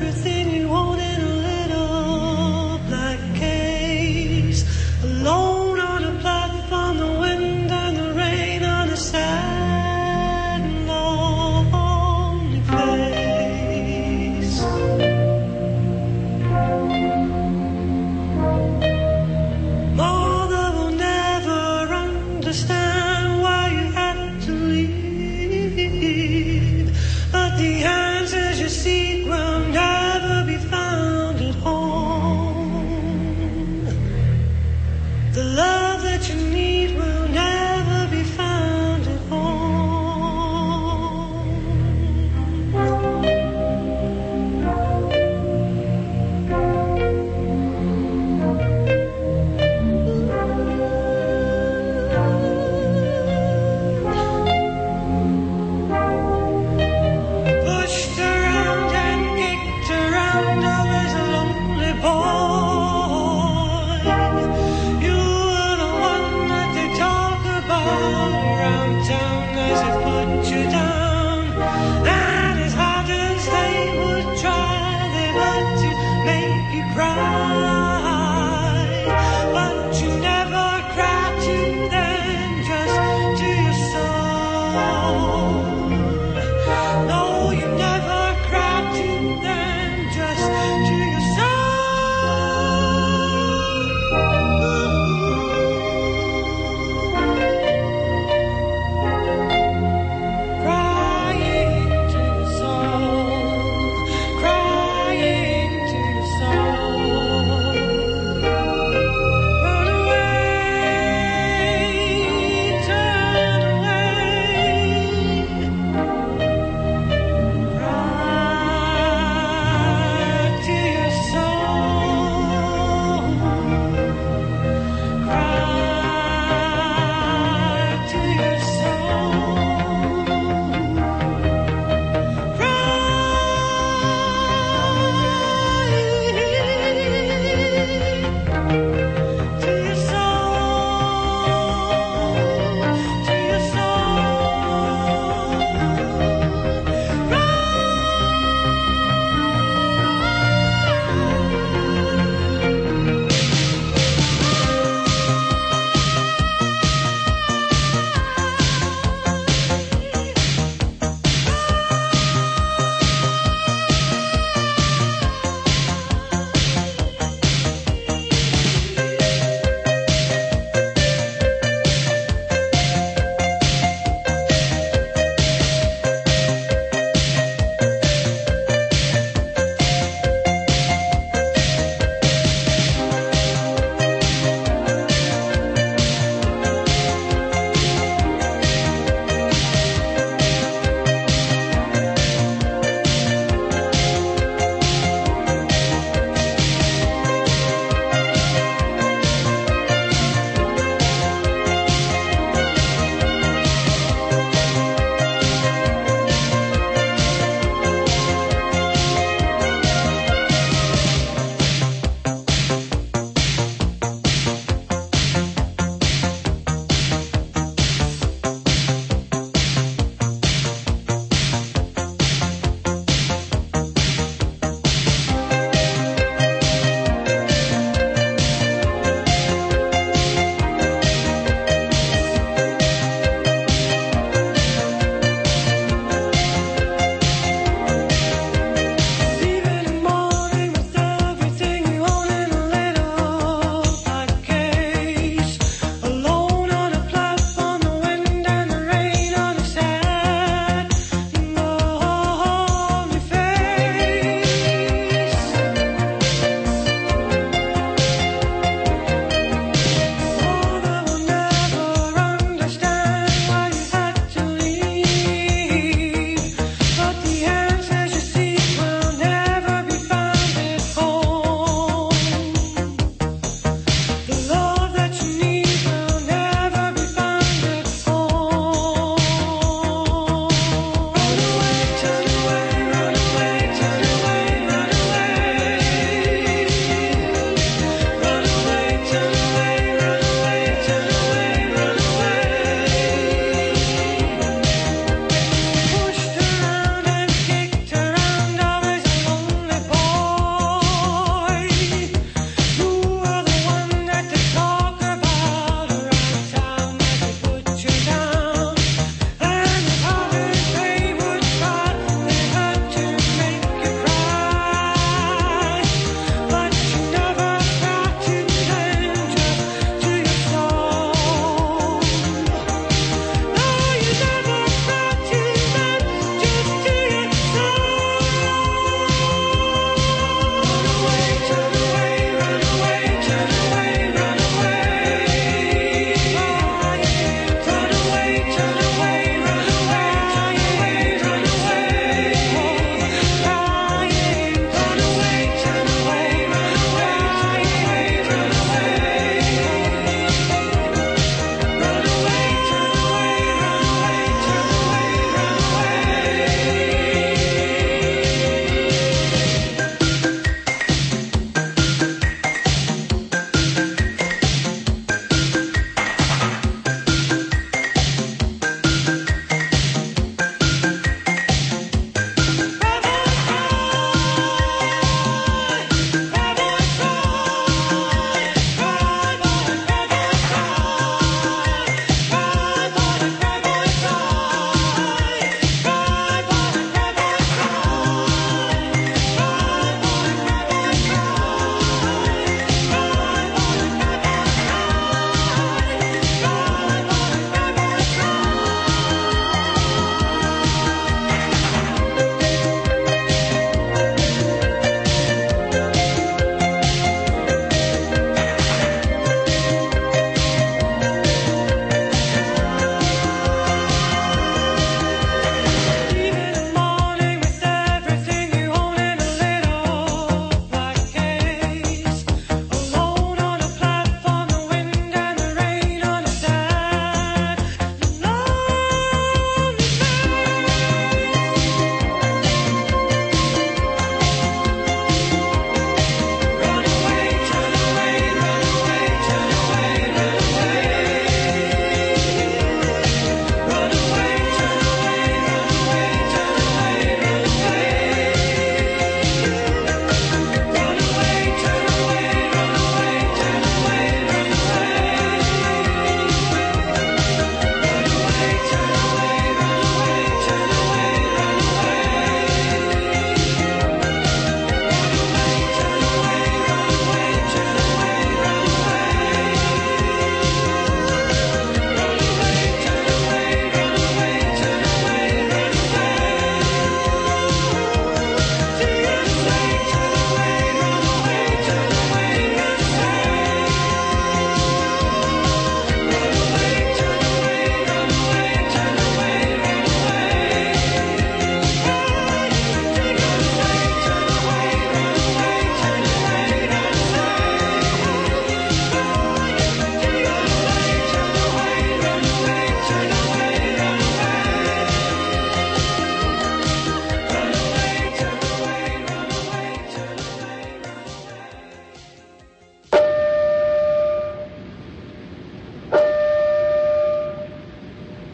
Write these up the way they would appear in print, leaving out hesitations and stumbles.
everything you hold in a little black case. Alone on a platform, the wind and the rain on a sad and lonely face. Mother will never understand why you had to leave, but the answers you seek will never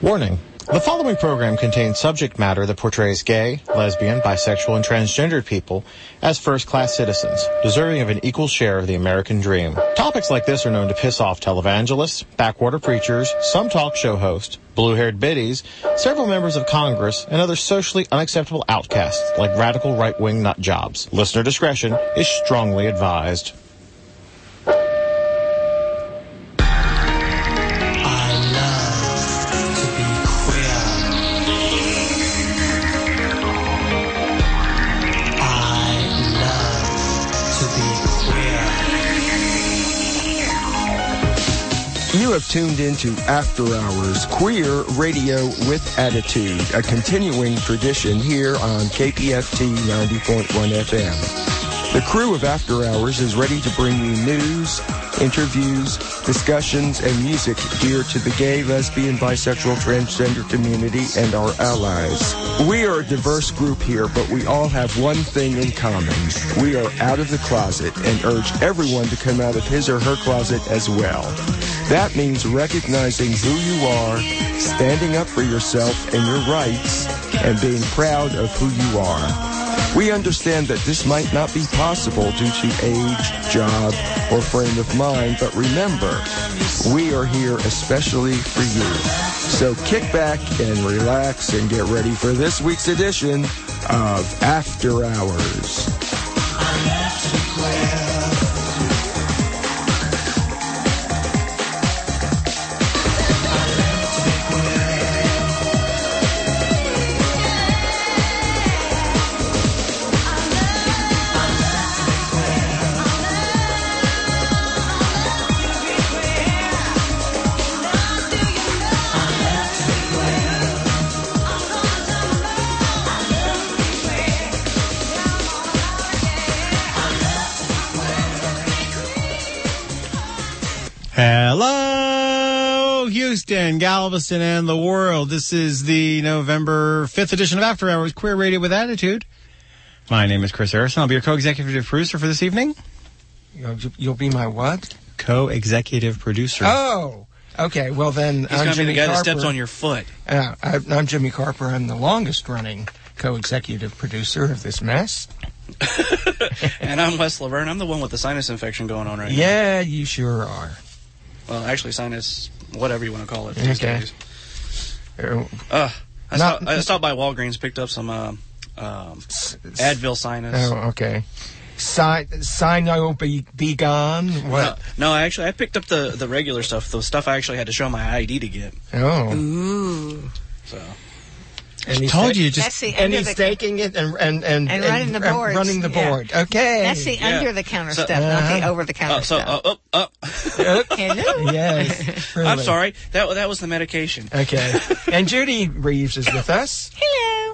Warning. The following program contains subject matter that portrays gay, lesbian, bisexual, and transgendered people as first-class citizens, deserving of an equal share of the American dream. Topics like this are known to piss off televangelists, backwater preachers, some talk show hosts, blue-haired biddies, several members of Congress, and other socially unacceptable outcasts like radical right-wing nut jobs. Listener discretion is strongly advised. You have tuned into After Hours, queer radio with attitude, a continuing tradition here on KPFT 90.1 FM. The crew of After Hours is ready to bring you news, interviews, discussions, and music dear to the gay, lesbian, bisexual, transgender community and our allies. We are a diverse group here, but we all have one thing in common. We are out of the closet and urge everyone to come out of his or her closet as well. That means recognizing who you are, standing up for yourself and your rights, and being proud of who you are. We understand that this might not be possible due to age, job, or frame of mind, but remember, we are here especially for you. So kick back and relax and get ready for this week's edition of After Hours. Hello, Houston, Galveston, and the world. This is the November 5th edition of After Hours, Queer Radio with Attitude. My name is Chris Harrison. I'll be your co-executive producer for this evening. You'll be my what? Co-executive producer. Oh, okay. Well, then He's going to be the guy that steps on your foot. I'm Jimmy Carper. I'm the longest-running co-executive producer of this mess. And I'm Wes Laverne. I'm the one with the sinus infection going on right now. Yeah, you sure are. Well, actually, sinus, whatever you want to call it these Okay. days. I stopped by Walgreens, picked up some Advil sinus. Oh, okay. Sino be gone? What? No, actually, I picked up the regular stuff, the stuff I actually had to show my ID to get. Oh. Ooh. So. And he told you just. That's the And he's taking it and running the boards. Running the board. Okay. That's the under-the-counter stuff, not the over-the-counter stuff. Hello. Yes. Really. I'm sorry. That was the medication. Okay. And Judy Reeves is with us. Hello.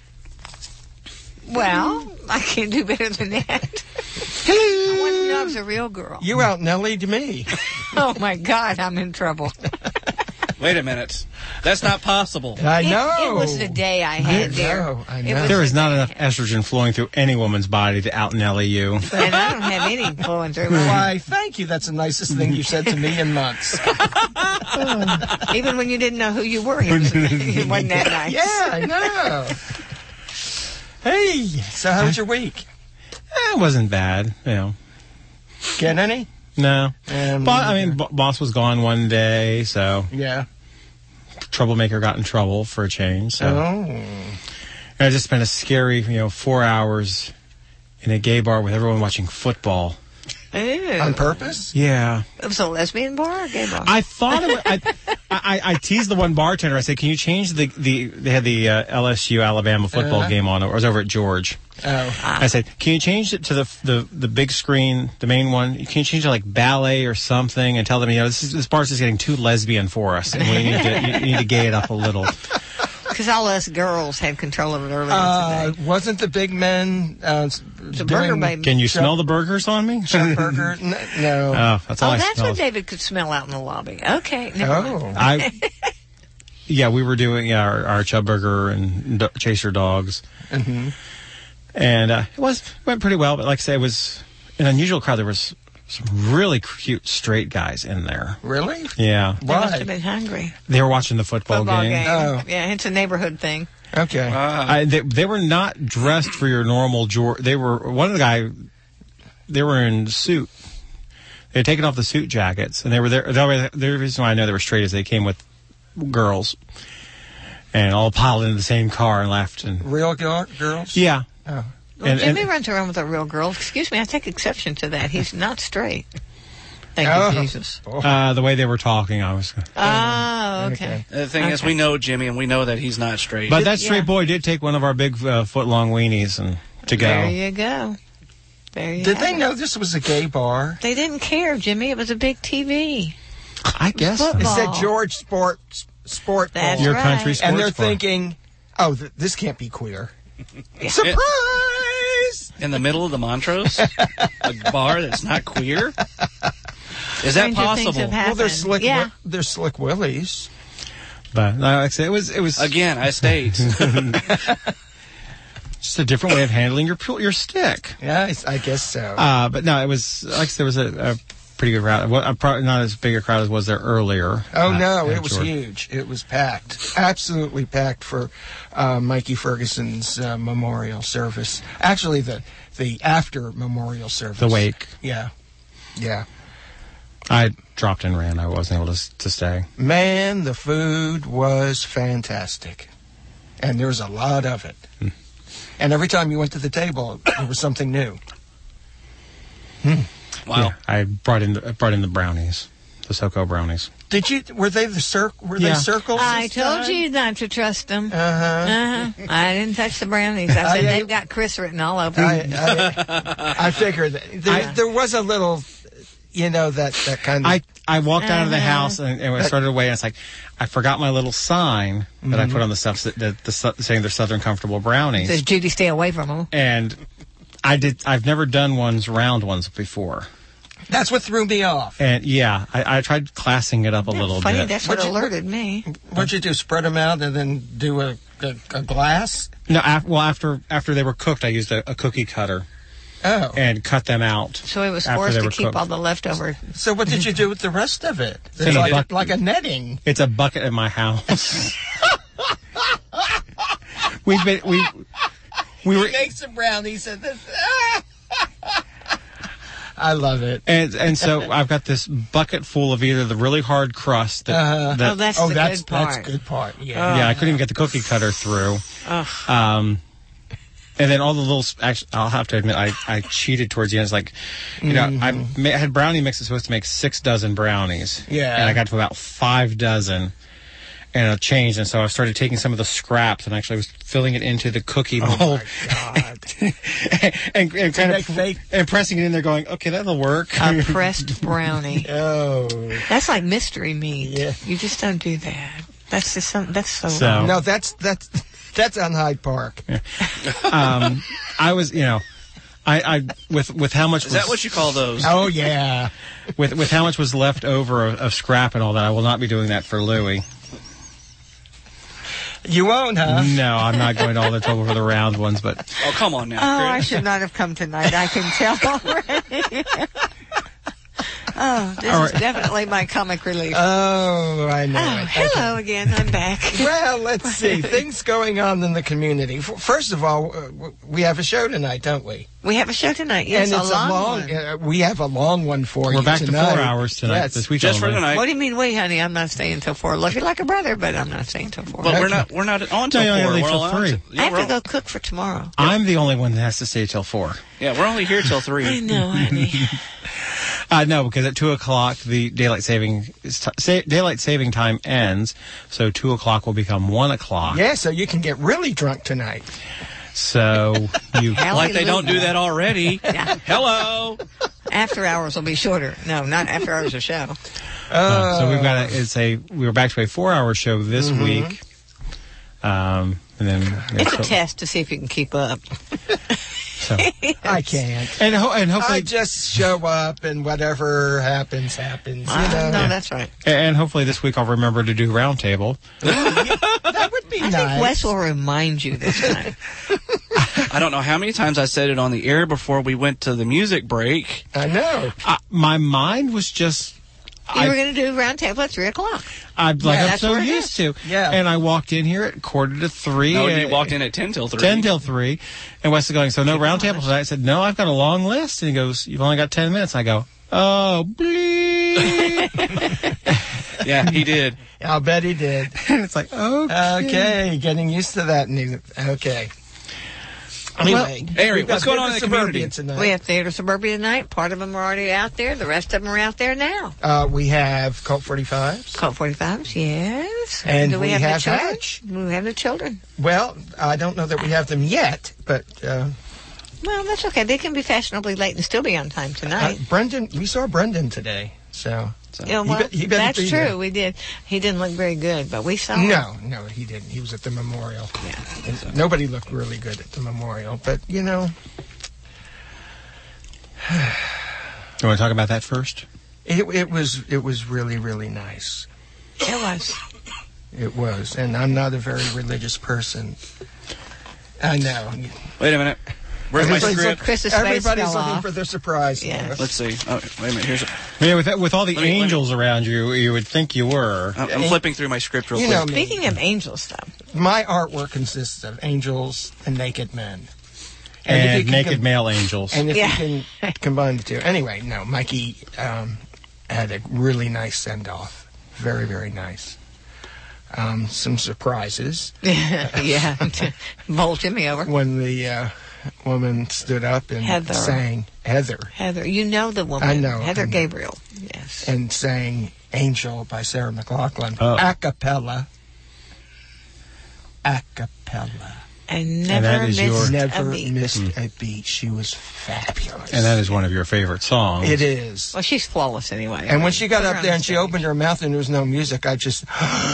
Well, I can't do better than that. Hello. I want to know I was a real girl. You out Nellied me. Oh, my God, I'm in trouble. Wait a minute. That's not possible. I know. It was the day I had there. I know. There is not enough estrogen flowing through any woman's body to out-Nelly you. And I don't have any flowing through mine. Why, thank you. That's the nicest thing you said to me in months. Even when you didn't know who you were, it wasn't that nice. Yeah, I know. Hey, so how was your week? It wasn't bad, you know. Get any? No. Boss was gone one day, so Yeah. troublemaker got in trouble for a change. So Oh. I just spent a scary, 4 hours in a gay bar with everyone watching football. Ew. On purpose? Yeah. It was a lesbian bar or a gay bar? I thought it was, I teased the one bartender. I said, can you change they had the LSU Alabama football game on. I was over at George. Oh. I said, can you change it to the big screen, the main one? Can you change it to like ballet or something and tell them, this bar's just getting too lesbian for us. And we need to gay it up a little. Because all us girls had control of it earlier today. Wasn't the big men The burger baby. Can you smell the burgers on me? burger? No. Oh, that's all I that's smell. what David could smell out in the lobby. Okay. Never mind. Yeah, we were doing our Chub Burger and Chaser dogs. Mm-hmm. And it went pretty well, but like I say, it was an unusual crowd. There was some really cute straight guys in there. Really? Yeah. They must have been hungry. They were watching the football game. Oh. Yeah, it's a neighborhood thing. Okay. They were not dressed for your normal They were they were in suit. They had taken off the suit jackets, and they were there. The reason why I know they were straight is they came with girls, and all piled into the same car and left. And real girls? Yeah. Oh. Well, Jimmy runs around with a real girl. Excuse me, I take exception to that. He's not straight. Thank you, Jesus. The way they were talking, I was... Oh, okay. The thing is, we know Jimmy, and we know that he's not straight. But that straight boy did take one of our big foot-long weenies to go. There you go. Did they know this was a gay bar? They didn't care, Jimmy. It was a big TV. I guess so. It said George Sport That's Bowl. Your right. country sports And they're bar. thinking, this can't be queer. Yeah. Surprise! In the middle of the Montrose? A bar that's not queer? Is that Stranger things possible? have Well, happened. they're slick willies. But like I said, it was Again, I state. just a different way of handling your stick. Yeah, I guess so. But no, it was like I said, there was a pretty good crowd. Well, probably not as big a crowd as was there earlier. No, it was George. huge. It was packed, absolutely packed for Mikey Ferguson's memorial service. Actually, the after memorial service, The wake. Yeah. I dropped and ran. I wasn't able to stay. Man, the food was fantastic, and there was a lot of it. And every time you went to the table, there was something new. Wow. Yeah, I brought in the brownies, the SoCo brownies. Did you? Were they they circles? I this told time? you not to trust them. Uh-huh. I didn't touch the brownies. I said they've got Chris written all over them. I figured that there was a little, that kind of. I walked out of the house and I started away. And it's like I forgot my little sign that I put on the stuff saying they're Southern Comfortable brownies. Says Judy, stay away from them. And I've never done round ones before. That's what threw me off. And yeah, I tried classing it up a little Funny, bit. that's what alerted me. What'd you do? Spread them out and then do a glass? No, after they were cooked, I used a cookie cutter Oh. and cut them out. So he was after forced they to were keep cooked. all the leftover. So what did you do with the rest of it? In It's a like a netting. It's a bucket in my house. we were Make some brownies and this. I love it. and so I've got this bucket full of either the really hard crust that That's the good part. That's good part. Yeah. yeah, I couldn't even get the cookie cutter through. And then all the little, actually, I'll have to admit, I cheated towards the end. It's like, I had brownie mix that's supposed to make 6 dozen brownies. Yeah. And I got to about 5 dozen. And it changed, and so I started taking some of the scraps and actually was filling it into the cookie mold. God. and kind make of fake- and pressing it in there, going, okay, that'll work. A pressed brownie. Oh. That's like mystery meat. Yeah. You just don't do that. That's just that's so So- wrong. No, that's on Hyde Park. I was, I with how much Is that what you call those? Oh yeah. with how much was left over of scrap and all that, I will not be doing that for Louie. You won't, huh? No, I'm not going to all the trouble for the round ones, but Oh, come on now, Oh, I Chris. should not have come tonight. I can tell already. Oh, this is definitely my comic relief. Oh, I know. Oh, it. hello again. I'm back. Well, let's see. Things going on in the community. First of all, we have a show tonight, don't we? We have a show tonight. Yes, and it's a long one. we have a long one for you we're back to 4 tonight. hours tonight Yes. this week. Just for only. tonight. What do you mean, wait, honey? I'm not staying till 4. Love you like a brother, but I'm not staying till 4. But we're not on till No, you 4. only leave We're till all on 3. till- I have we're to go cook for tomorrow. I'm the only one that has to stay till 4. Yeah, we're only here till 3. I know, honey. No, because at 2 o'clock the daylight saving time ends, so 2 o'clock will become 1 o'clock. Yeah, so you can get really drunk tonight. So you Like they don't do that already. Yeah. Hello. After hours will be shorter. No, not after hours of show. so we've got we were back to a 4-hour show this week. And then It's a test to see if you can keep up. So. I can't. And hopefully I just show up and whatever happens. You know? No, that's right. and hopefully this week I'll remember to do roundtable. That would be I nice. think Wes will remind you this time. I don't know how many times I said it on the air before we went to the music break. I know. My mind was just... You were going to do round table at 3 o'clock. I'm that's so where it used to. Yeah. And I walked in here at 2:45. No, you walked in at 10 till 3. 10 till 3. And Wes is going, so no round table tonight? I said, no, I've got a long list. And he goes, you've only got 10 minutes. I go, oh, bleep. Yeah, he did. I'll bet he did. And it's like, okay. Okay, getting used to that new. Okay. Anyway, Harry, what's going on in the community tonight? We have Theater Suburbia tonight. Part of them are already out there. The rest of them are out there now. We have Cult 45s. Cult 45s, yes. And do we have have the children? Hatch. We have the children. Well, I don't know that we have them yet, but Well, that's okay. They can be fashionably late and still be on time tonight. Brendan, we saw Brendan today, so Yeah, well, he better that's be true. there. We did. He didn't look very good, but we saw him. No, he didn't. He was at the memorial. Yeah. And nobody looked really good at the memorial, but You want to talk about that first? it was really, really nice. It was. It was, and I'm not a very religious person. I know. Wait a minute. Where's my Everybody's script? Chris's face Everybody's fell looking off. for their surprise. Yeah. Lois. Let's see. Oh, wait a minute. Here's. Yeah, with all the Let me- angels around you, you would think you were. I'm flipping through my script real You quick. know me. Speaking of angels, though. My artwork consists of angels and naked men. if And you can naked male angels. And if Yeah. you can combine the two. Anyway, no, Mikey had a really nice send-off. Very, very nice. Some surprises Yeah. Bowl Jimmy over. when the woman stood up and Heather. sang Heather Heather. You know the woman. I know, Heather I know. Gabriel. Yes. and sang Angel by Sarah McLachlan. Oh. A cappella. A cappella. I that never is missed Never a beat. missed a beat. She was fabulous. And that is one of your favorite songs. It is. Well, she's flawless anyway. And when she got Put her up on there the and she stage. opened her mouth and there was no music, I just...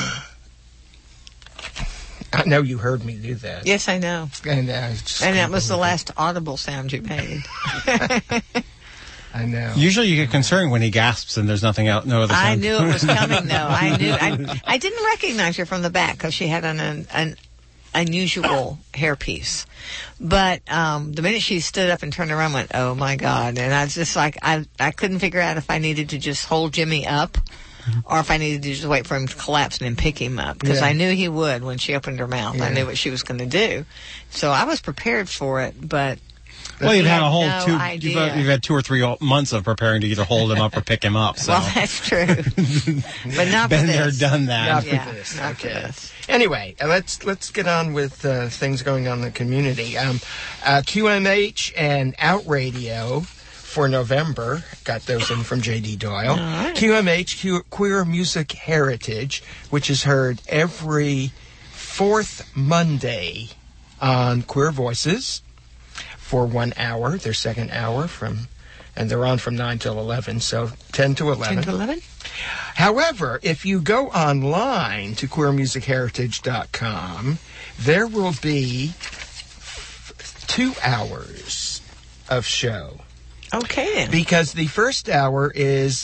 I know you heard me do that. Yes, I know. And, just And that couldn't was the believe last audible sound you made. it. I know. Usually you get concerned when he gasps and there's nothing out, no other sound. I knew it was coming, though. I knew. I didn't recognize her from the back because she had an unusual hairpiece. But the minute she stood up and turned around, I went, "Oh my God!" And I was just like, I couldn't figure out if I needed to just hold Jimmy up, or if I needed to just wait for him to collapse and then pick him up, because Yeah. I knew he would when she opened her mouth. I Yeah. knew what she was going to do, so I was prepared for it. But Well, you've had a whole no idea. you've had 2 or 3 months of preparing to either hold him up or pick him up. So. well, that's true. But not Been for there, this. done that. Not for Yeah, this. not for Okay. this. Anyway, let's get on with things going on in the community. QMH and Out Radio for November, got those in from J.D. Doyle. right. QMH, Queer Music Heritage, which is heard every 4th Monday on Queer Voices for 1 hour, their second hour and they're on from 9 till 11, so 10 to 11. 10 to 11? However, if you go online to queermusicheritage.com, there will be 2 hours of show. Okay, then. Because the first hour is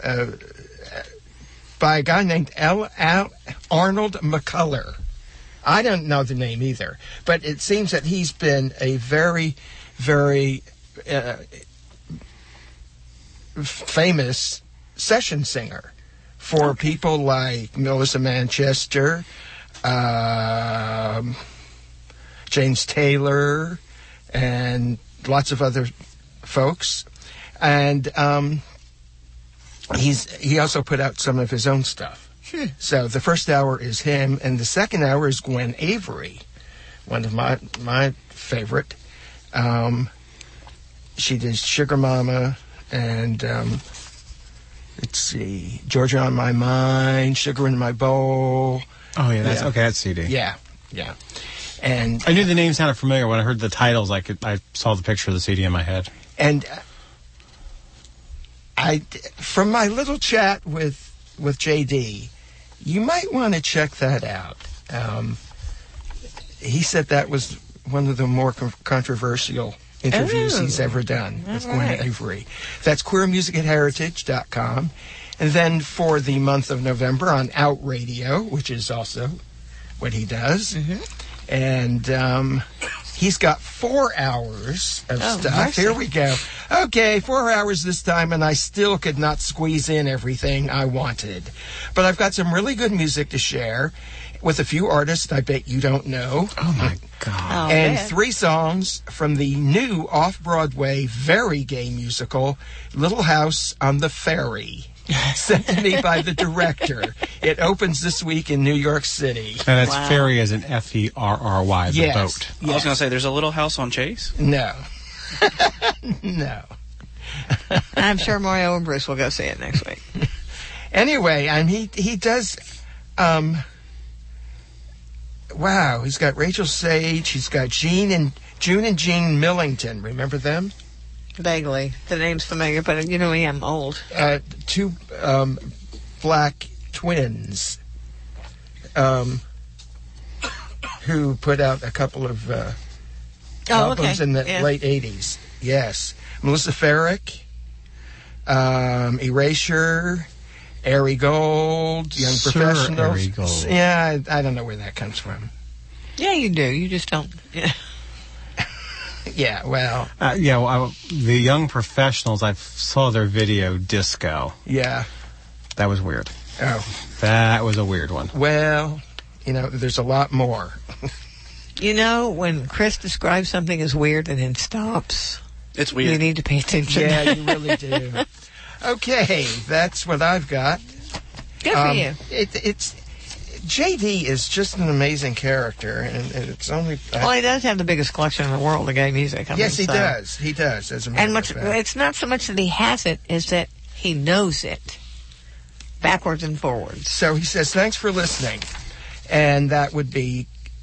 by a guy named Arnold McCullough. I don't know the name either, but it seems that he's been a very, very famous session singer for people like Melissa Manchester, James Taylor, and lots of other folks. And he also put out some of his own stuff. So the first hour is him, and the second hour is Gwen Avery, one of my favorite. She did Sugar Mama and let's see, Georgia on My Mind, Sugar in My Bowl. Oh, yeah, that's Yeah. okay. That's CD. Yeah. And I knew the name sounded familiar when I heard the titles. I saw the picture of the CD in my head. And from my little chat with JD, you might want to check that out. He said that was one of the more controversial interviews he's ever done with Gwen Avery. That's queermusicheritage.com. And then for the month of November on Out Radio, which is also what he does. And He's got 4 hours of stuff. Mercy. Here we go. Okay, 4 hours this time, and I still could not squeeze in everything I wanted. But I've got some really good music to share with a few artists I bet you don't know. Oh, my God. And man. 3 songs from the new off-Broadway, very gay musical, Little House on the Ferry, sent to me by the director. It opens this week in New York City. And that's Wow. ferry as in Ferry, the Yes. boat. I was going to say, there's a Little House on Chase. No. No. I'm sure Mario and Bruce will go see it next week. Anyway, and he does, wow, he's got Rachel Sage, he's got June and Jean Millington, remember them? Vaguely. The name's familiar, but you know me, I'm old. 2 black twins, who put out a couple of albums in the Yeah. late 80s. Yes. Melissa Ferrick, Erasure, Ari Gold, Young Sir Professionals. Ari Gold. Yeah, I don't know where that comes from. Yeah, you do. You just don't. Yeah. Yeah, well, The Young Professionals, I saw their video, Disco. yeah. That was weird. Oh, That was a weird one. well, there's a lot more. You know, when Chris describes something as weird and then stops, It's you weird. need to pay attention. Yeah, you really do. Okay, that's what I've got. Good for you. It's JD is just an amazing character, and it's only. Well, he does have the biggest collection in the world of gay music. Yes, he does. He does. As a matter And of fact. it's not so much that he has it, is that he knows it backwards and forwards. So he says, "Thanks for listening," and that would be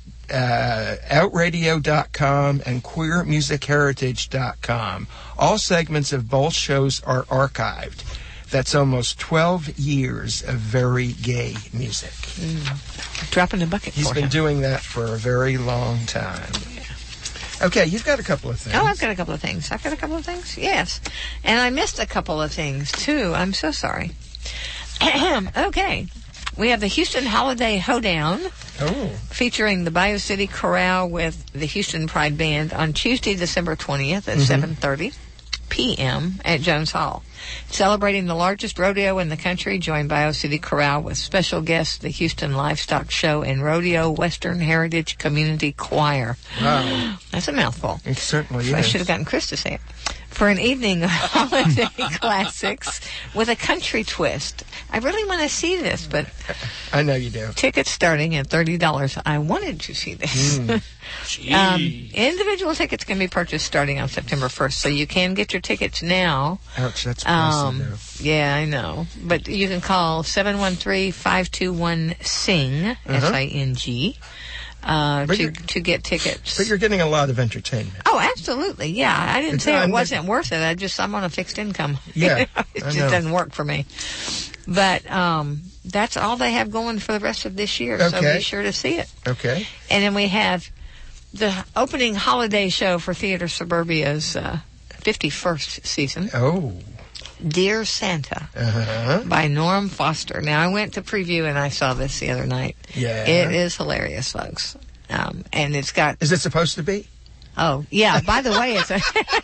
outradio.com and queermusicheritage.com. All segments of both shows are archived. That's almost 12 years of very gay music. Dropping the bucket He's for been him. doing that for a very long time. Okay, you've got a couple of things. Oh, I've got a couple of things. Yes. And I missed a couple of things, too. I'm so sorry. Okay. We have the Houston Holiday Hoedown Oh, featuring the Bayou City Chorale with the Houston Pride Band on Tuesday, December 20th at 7:30 p.m. at Jones Hall. Celebrating the largest rodeo in the country, join Bayou City Chorale with special guests, the Houston Livestock Show and Rodeo Western Heritage Community Choir. wow. That's a mouthful. It certainly I is. should have gotten Chris to say it. For an evening of holiday classics with a country twist. I really want to see this, but I know you do. tickets starting at $30. I wanted to see this. Gee. Individual tickets can be purchased starting on September 1st, so you can get your tickets now. Ouch, that's pricey, though. Yeah, I know. But you can call 713-521-SING, S-I-N-G, to get tickets. But you're getting a lot of entertainment. Oh, absolutely. Yeah, I didn't say it I'm- wasn't worth it. I'm on a fixed income. Yeah, it I just know. doesn't work for me. But that's all they have going for the rest of this year, so Okay. be sure to see it. Okay. And then we have the opening holiday show for Theater Suburbia's 51st season, Oh. Dear Santa, Uh-huh. by Norm Foster. Now, I went to preview and I saw this the other night. Yeah. It is hilarious, folks. And it's got... Is it supposed to be? Oh, yeah. By the way, it's a...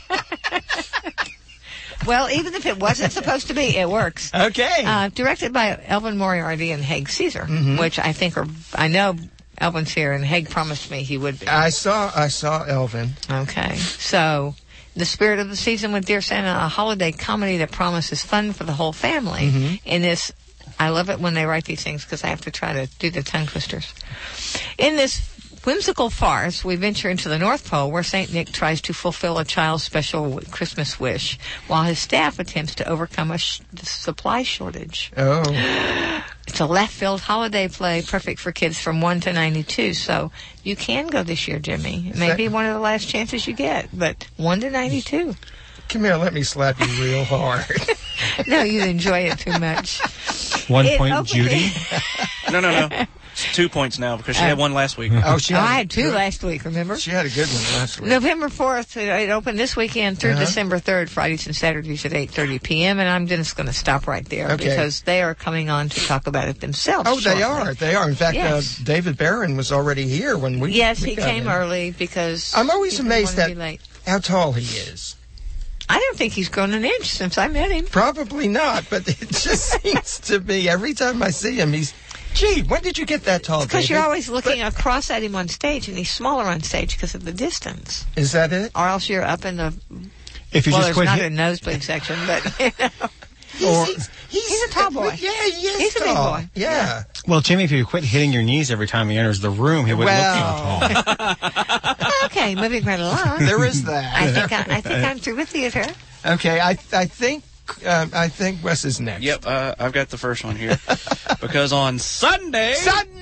Well, even if it wasn't supposed to be, it works. Okay. Directed by Elvin Moriarty and Haig Caesar, Mm-hmm. which I think I know Elvin's here, and Haig promised me he would be. I saw Elvin. Okay. So, the spirit of the season with Dear Santa, a holiday comedy that promises fun for the whole family. Mm-hmm. In this, I love it when they write these things because I have to try to do the tongue twisters. In this whimsical farce, we venture into the North Pole where St. Nick tries to fulfill a child's special Christmas wish while his staff attempts to overcome a supply shortage. Oh. It's a left-field holiday play, perfect for kids from 1 to 92, so you can go this year, Jimmy. It may be one of the last chances you get, but 1 to 92. Come here, let me slap you real hard. No, you'd enjoy it too much. 1 It point, opened- Judy. No. 2 points now because she had one last week. Oh, she I had 2 last week, remember? She had a good one last week. November 4th, it opened this weekend through December 3rd, Fridays and Saturdays at 8:30 p.m., and I'm just going to stop right there because they are coming on to talk about it themselves. Oh, shortly. they are. In fact, Yes. David Barron was already here when we Yes, we he got came in. early because I'm always he didn't amazed want to at be late. how tall he is. I don't think he's grown an inch since I met him. Probably not, but it just seems to be every time I see him, he's, gee, when did you get that tall, Because you're David? always looking across at him on stage, and he's smaller on stage because of the distance. Is that it? Or else you're up in the If you well, just there's quit not hit- a nosebleed section, but you know. He's a tall boy. Yeah, he is He's a big tall. boy. Yeah. Well, Jimmy, if you quit hitting your knees every time he enters the room, he wouldn't look so tall. Okay, moving right along. There is that. I think I'm through with theater. Okay, I think Wes is next. Yep, I've got the first one here. Because on Sunday,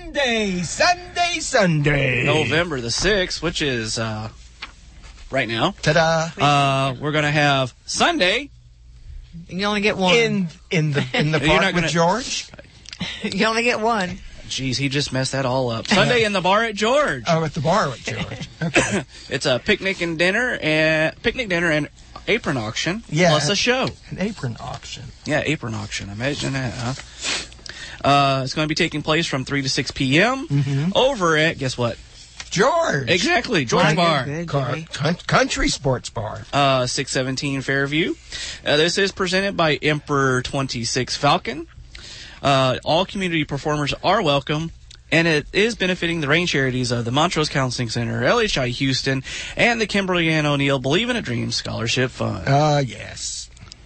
Sunday. November the 6th, which is right now, Ta-da! we're going to have Sunday. You only get one. In the You're park not with gonna- George. You only get one. Jeez, he just messed that all up. Sunday in the bar at George. Oh, at the bar with George. Okay. It's a picnic dinner and apron auction plus a show. An apron auction. Yeah, apron auction. Imagine that, huh? It's going to be taking place from 3 to 6 p.m. Over at, guess what? George. Exactly, George Bar. Good, Car- Jerry. country sports bar. 617 Fairview. This is presented by Emperor 26 Falcon. All community performers are welcome, and it is benefiting the rain charities of the Montrose Counseling Center, LHI Houston, and the Kimberly Ann O'Neill Believe in a Dream Scholarship Fund. Yes.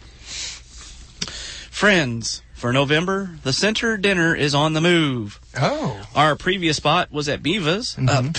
Friends, for November, the center dinner is on the move. Oh. Our previous spot was at Beva's,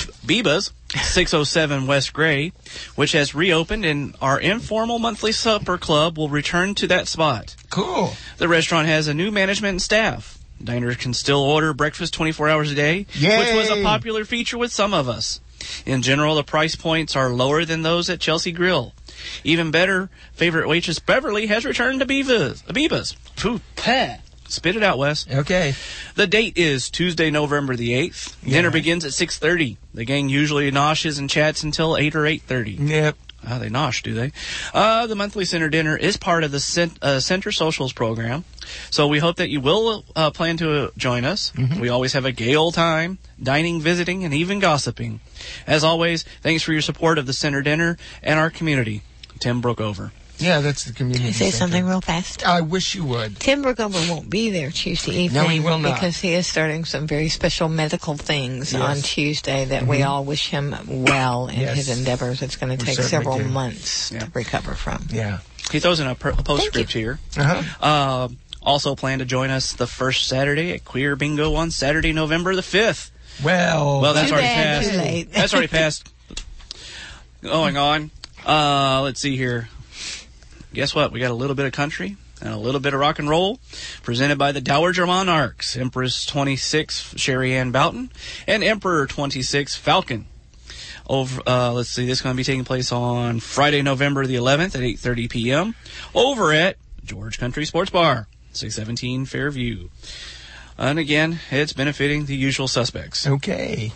607 West Gray, which has reopened, and our informal monthly supper club will return to that spot. Cool. The restaurant has a new management and staff. Diners can still order breakfast 24 hours a day, Yay. which was a popular feature with some of us. In general, the price points are lower than those at Chelsea Grill. Even better, favorite waitress Beverly has returned to Beva's. Phew, pah. Spit it out, Wes. Okay. The date is Tuesday, November the 8th. Dinner begins at 6:30. The gang usually noshes and chats until 8 or 8:30. Yep. Oh, they nosh, do they? The monthly center dinner is part of the Center Socials program, so we hope that you will plan to join us. We always have a gay old time, dining, visiting, and even gossiping. As always, thanks for your support of the center dinner and our community. Tim Brookover. Yeah, that's the community. Can I say center. something real fast? I wish you would. Tim Brookover won't be there Tuesday evening. No, he will not. Because he is starting some very special medical things Yes. on Tuesday that we all wish him well in Yes. his endeavors. It's going to We take certainly several do. months to recover from. Yeah. He throws in a postscript here. Uh-huh. Also plan to join us the first Saturday at Queer Bingo on Saturday, November the 5th. Well, That's Too already bad, passed. too late. That's already passed. Going on. Let's see here. Guess what? We got a little bit of country and a little bit of rock and roll presented by the Dowager Monarchs, Empress 26 Sherry Ann Boughton, and Emperor 26 Falcon. Let's see, this is going to be taking place on Friday, November the 11th at 8:30 p.m. over at George Country Sports Bar, 617 Fairview. And again, it's benefiting the usual suspects. okay.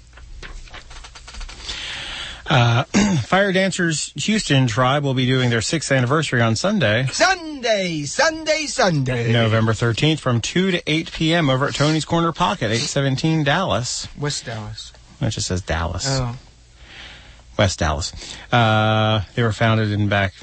Fire Dancers Houston Tribe will be doing their 6th anniversary on Sunday, Sunday. November 13th from 2 to 8 p.m. over at Tony's Corner Pocket, 817 Dallas. West Dallas. It just says Dallas. Oh. West Dallas. They were founded in back.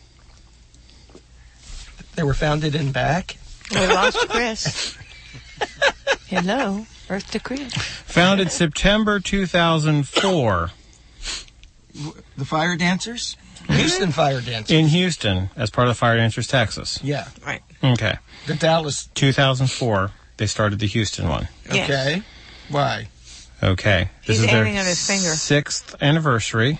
They were founded in back. We lost Chris. Hello, Earth to Chris. Founded September 2004 The Fire Dancers? Houston Fire Dancers. in Houston as part of Fire Dancers Texas. Yeah. Right. Okay. The Dallas. 2004, they started the Houston one. Yes. Okay. Why? Okay. This He's is their aiming at his finger. 6th anniversary.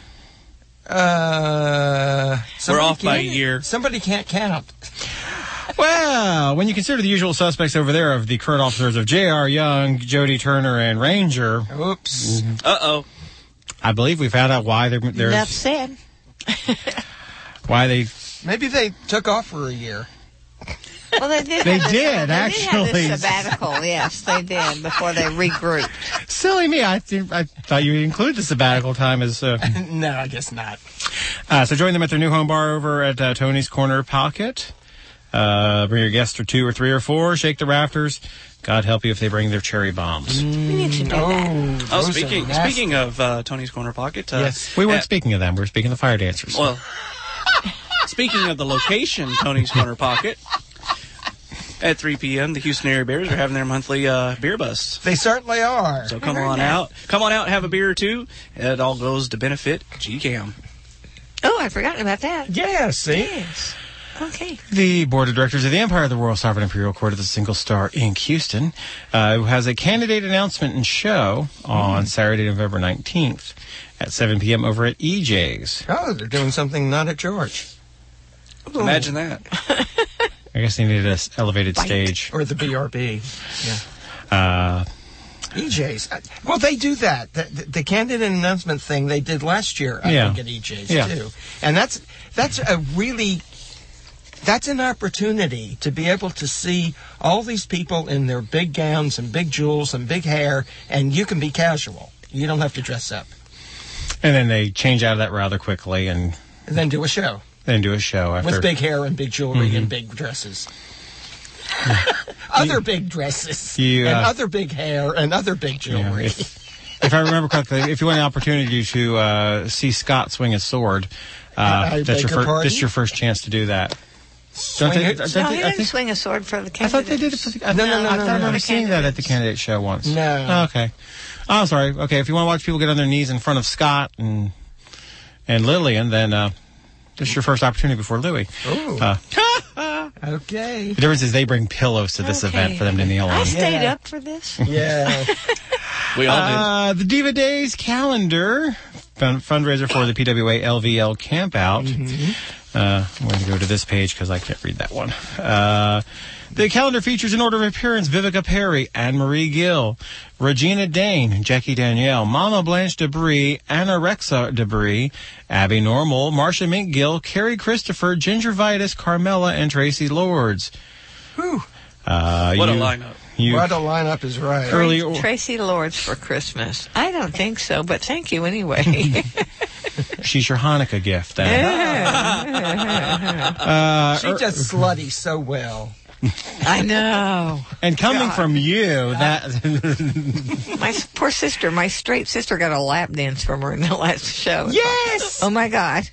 We're off by a year. Somebody can't count. Well, when you consider the usual suspects over there of the current officers of J.R. Young, Jody Turner, and Ranger, Oops. Uh-oh. I believe we found out why Enough they're said. why they. Maybe they took off for a year. Well, they did. They have did, They actually. did have this sabbatical. Yes, they did before they regrouped. Silly me. I thought you would include the sabbatical time as... No, I guess not. So join them at their new home bar over at Tony's Corner Pocket. Bring your guests or 2 or 3 or 4. Shake the rafters. God help you if they bring their cherry bombs. We need to do that. Oh, speaking of Tony's Corner Pocket. Yes. We weren't speaking of them. We were speaking of the fire dancers. Well, speaking of the location, Tony's Corner Pocket. At 3 p.m., the Houston area Bears are having their monthly beer bus. They certainly are. So come on out. Come on out, have a beer or two. It all goes to benefit GCAM. Oh, I'd forgotten about that. Yeah, see? Yes. Okay. The board of directors of the Empire of the Royal Sovereign Imperial Court of the Single Star Inc. Houston has a candidate announcement and show on Saturday, November 19th at 7 p.m. over at EJ's. Oh, they're doing something not at George. Imagine that. I guess they needed an elevated stage. Or the BRB. Yeah. EJ's. Well, they do that. The candidate announcement thing they did last year, I think, at EJ's, too. And that's an opportunity to be able to see all these people in their big gowns and big jewels and big hair, and you can be casual. You don't have to dress up. And then they change out of that rather quickly and then do a show. After. With big hair and big jewelry and big dresses. Other big dresses. And other big hair and other big jewelry. If I remember correctly, if you want an opportunity to see Scott swing a sword, that's your first chance to do that. He didn't swing a sword for the candidate. I thought they did it for the... No. I remember seeing that at the candidate show once. No. Oh, okay. Oh, I'm sorry. Okay, if you want to watch people get on their knees in front of Scott and Lillian, then this is your first opportunity before Louis. Ooh. Okay. The difference is they bring pillows to this event for them to kneel on. I stayed up for this. Yeah. We all did. The Diva Days calendar, fundraiser for the PWA LVL campout. I'm going to go to this page because I can't read that one. The calendar features in order of appearance Vivica Perry, Anne-Marie Gill, Regina Dane, Jackie Danielle, Mama Blanche Debris, Anna Rexa Debris, Abby Normal, Marcia Mink Gill, Carrie Christopher, Ginger Vitus, Carmela, and Tracy Lords. Whew. What a lineup. What a lineup is right. Tracy Lords for Christmas. I don't think so, but thank you anyway. She's your Hanukkah gift, then. She just slutty so well. I know. And coming from you, that... My poor sister, my straight sister got a lap dance from her in the last show. Yes! Oh, my God.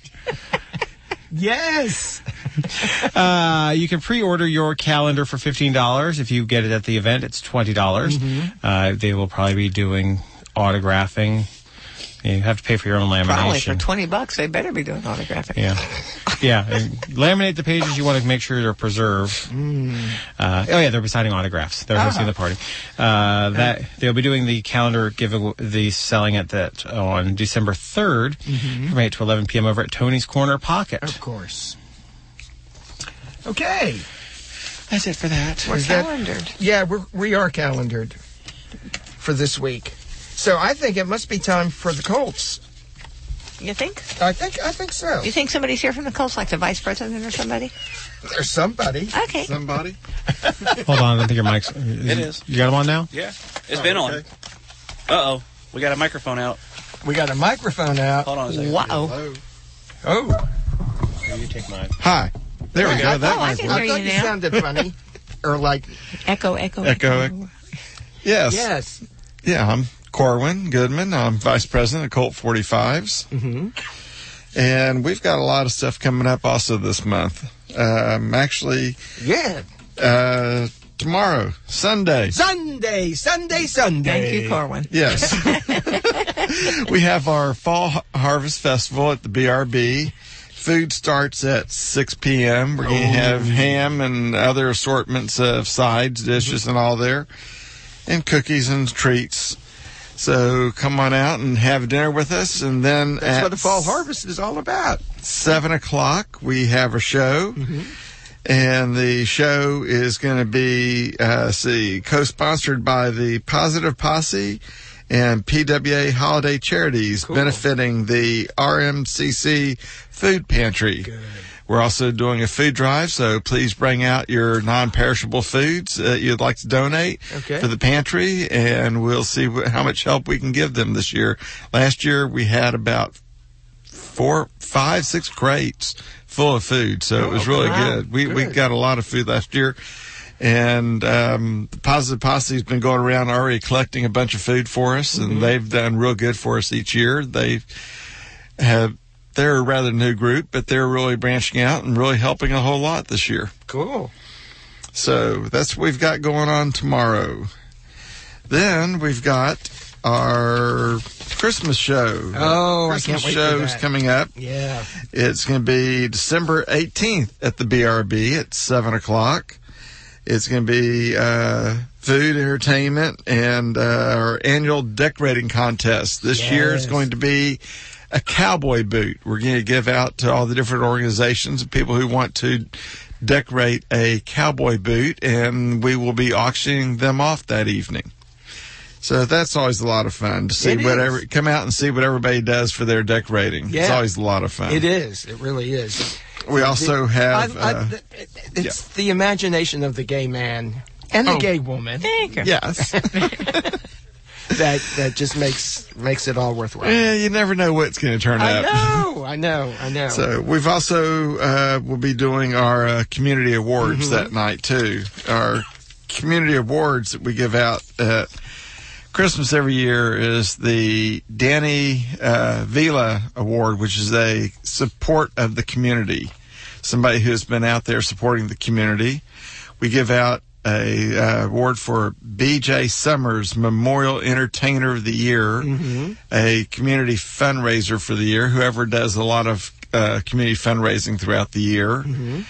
Yes! You can pre-order your calendar for $15. If you get it at the event, it's $20. They will probably be doing autographing. You have to pay for your own lamination. Probably for $20, they better be doing autographing. Yeah. And laminate the pages. You want to make sure they're preserved. They'll be signing autographs. They're hosting the party. That they'll be doing the calendar selling at that on December 3rd from 8 to 11 p.m. over at Tony's Corner Pocket. Of course. Okay. That's it for that. We're calendared. Yeah, we are calendared for this week. So I think it must be time for the Colts. You think? I think so. You think somebody's here from the Colts, like the vice president or somebody? There's somebody. Okay. Somebody? Hold on, I don't think your mic's... It is. You got them on now? Yeah. It's been on. Uh-oh. We got a microphone out. We got a microphone out. Hold on a second. Wow. Oh. Here, you take mine. Hi. There we go. I That can might hear work. I thought you you now. sounded funny. Or like... Echo. Yes. Yes. Yeah, I'm Corwin Goodman. I'm Vice President of Colt 45s. And we've got a lot of stuff coming up also this month. Actually, tomorrow, Sunday. Sunday. Thank you, Corwin. Yes. We have our Fall Harvest Festival at the BRB. Food starts at 6 p.m. We're going to have ham and other assortments of sides, dishes, and all there, and cookies and treats. So come on out and have dinner with us. And then That's what the Fall Harvest is all about. 7 o'clock, we have a show. And the show is going to be, co-sponsored by the Positive Posse and PWA Holiday Charities, benefiting the RMCC Food Pantry. We're also doing a food drive, so please bring out your non-perishable foods you'd like to donate for the pantry, and we'll see how much help we can give them this year. Last year, we had about 4, 5, 6 crates full of food, so it was really good. We got a lot of food last year. And the Positive Posse has been going around already collecting a bunch of food for us, and they've done real good for us each year. They're a rather new group, but they're really branching out and really helping a whole lot this year. Cool. So that's what we've got going on tomorrow. Then we've got our Christmas show. Oh, Christmas I can't wait show's for that. coming up. Yeah. It's going to be December 18th at the BRB at 7 o'clock. It's going to be food, entertainment, and our annual decorating contest. This year is going to be a cowboy boot. We're going to give out to all the different organizations and people who want to decorate a cowboy boot, and we will be auctioning them off that evening. So that's always a lot of fun to see come out and see what everybody does for their decorating. Yeah. It's always a lot of fun. It is. It really is. We also have... it's the imagination of the gay man and the gay woman. Yes. that just makes it all worthwhile. Yeah, you never know what's going to turn up. I know. So we've also we'll be doing our community awards that night too. Our community awards that we give out at Christmas every year is the Danny Vila Award, which is a support of the community. Somebody who's been out there supporting the community. We give out a award for B.J. Summers Memorial Entertainer of the Year, a community fundraiser for the year, whoever does a lot of community fundraising throughout the year.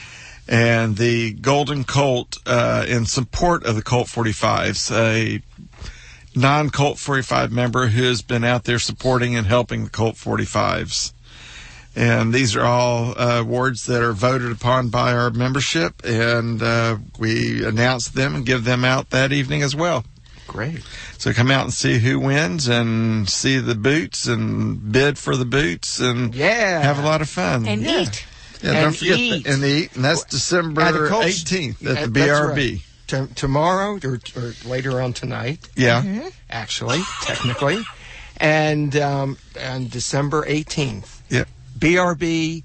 And the Golden Colt in support of the Colt 45s, a non-Colt 45 member who has been out there supporting and helping the Colt 45s. And these are all awards that are voted upon by our membership, and we announce them and give them out that evening as well. Great. So come out and see who wins and see the boots and bid for the boots and have a lot of fun. And eat. Yeah, don't forget and eat. And that's December 18th at the BRB. Right. Tomorrow or later on tonight. Yeah. Actually, technically. And December 18th. Yeah. BRB,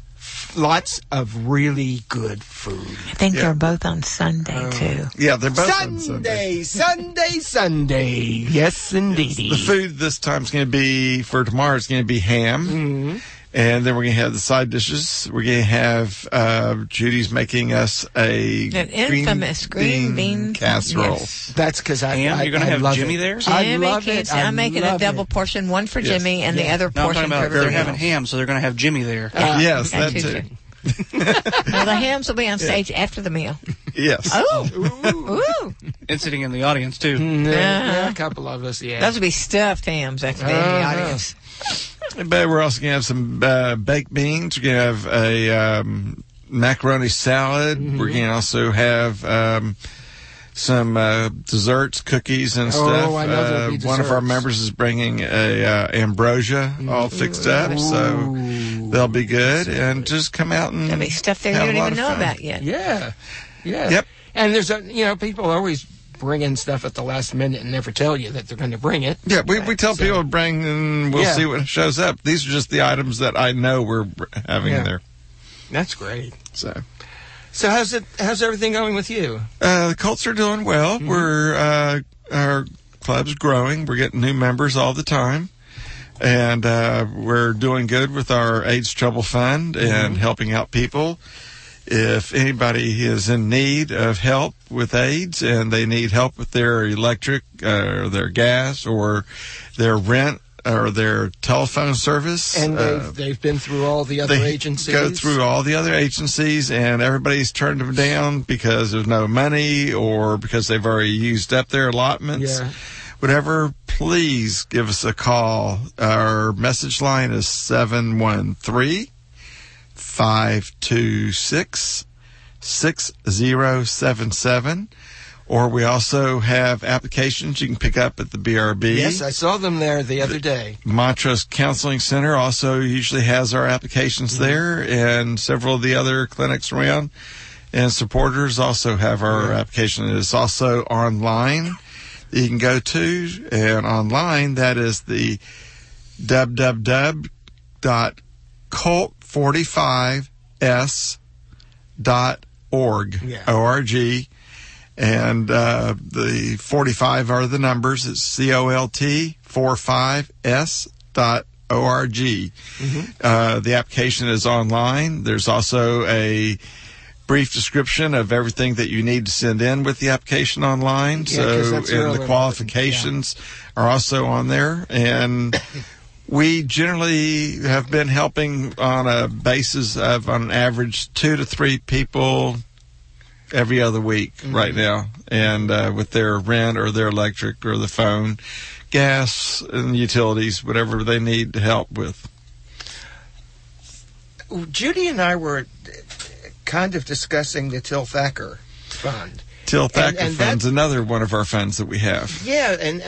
lots of really good food. I think they're both on Sunday, too. Yeah, they're both on Sunday. Sunday. Yes, indeed. The food this time is going to be, for tomorrow, it's going to be ham. And then we're going to have the side dishes. We're going to have Judy's making us an infamous green bean casserole. Yes. That's because you're going to have Jimmy there? Jimmy, I'm making a double portion, one for Jimmy and the other portion for everybody. They're having ham, so they're going to have Jimmy there. Yes, that too. Now the hams will be on stage after the meal. Yes. Oh, and sitting in the audience too. A couple of us. Yeah, those would be stuffed hams. That could be in the audience. But we're also going to have some baked beans. We're going to have a macaroni salad. We're going to also have some desserts, cookies, and stuff. I know there'll be desserts. One of our members is bringing a ambrosia all fixed up, so they'll be good. And just come out and there'll be stuff there you don't even know about yet. Yeah. Yep. And there's people always bring in stuff at the last minute and never tell you that they're going to bring it. Yeah, we tell people to bring, and we'll see what shows up. These are just the items that I know we're having there. That's great. So how's everything going with you? The Colts are doing well. We're our club's growing. We're getting new members all the time, and we're doing good with our AIDS Trouble Fund and helping out people. If anybody is in need of help with AIDS and they need help with their electric or their gas or their rent or their telephone service. And they've been through all the other agencies. Go through all the other agencies, and everybody's turned them down because there's no money or because they've already used up their allotments. Yeah. Whatever, please give us a call. Our message line is 713-526-6077, Or we also have applications you can pick up at the BRB. Yes, I saw them there the other day. Montrose Counseling Center also usually has our applications there, and several of the other clinics around. And supporters also have our application. It's also online that you can go to, and online that is the www.cult45s.org, O-R-G. And the 45 are the numbers. It's COLT45s.org. The application is online. There's also a brief description of everything that you need to send in with the application online. Yeah, so, and the qualifications are also on there. And we generally have been helping on a basis of, on average, 2 to 3 people every other week right now, and with their rent or their electric or the phone, gas and utilities, whatever they need help with. Judy and I were kind of discussing the Till Thacker Fund. Till Thacker Fund's another one of our funds that we have. Yeah, and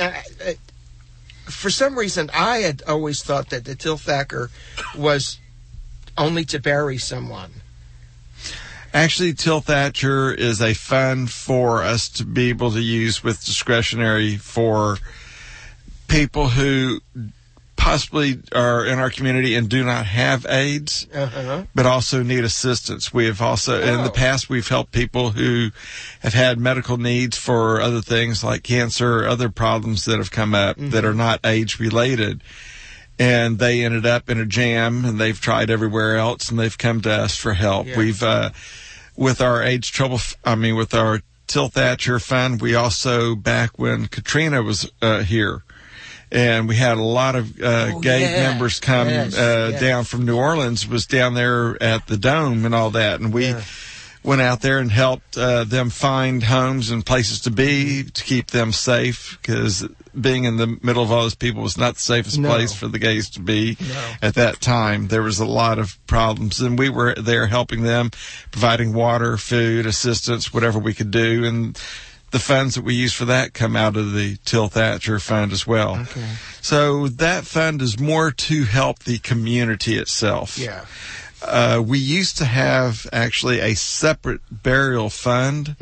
for some reason I had always thought that the Till Thacker was only to bury someone. Actually, Till Thatcher is a fund for us to be able to use with discretionary for people who possibly are in our community and do not have AIDS, but also need assistance. We have also, in the past, we've helped people who have had medical needs for other things like cancer or other problems that have come up that are not AIDS-related. And they ended up in a jam, and they've tried everywhere else, and they've come to us for help. Yeah. We've, with our AIDS trouble, with our Till Thatcher Fund, we also, back when Katrina was here, and we had a lot of gay members come down from New Orleans, was down there at the Dome and all that, and we went out there and helped them find homes and places to be to keep them safe, because being in the middle of all those people was not the safest place for the gays to be at that time. There was a lot of problems, and we were there helping them, providing water, food, assistance, whatever we could do, and the funds that we use for that come out of the Till Thatcher Fund as well. Okay. So that fund is more to help the community itself. Yeah. We used to have actually a separate burial fund,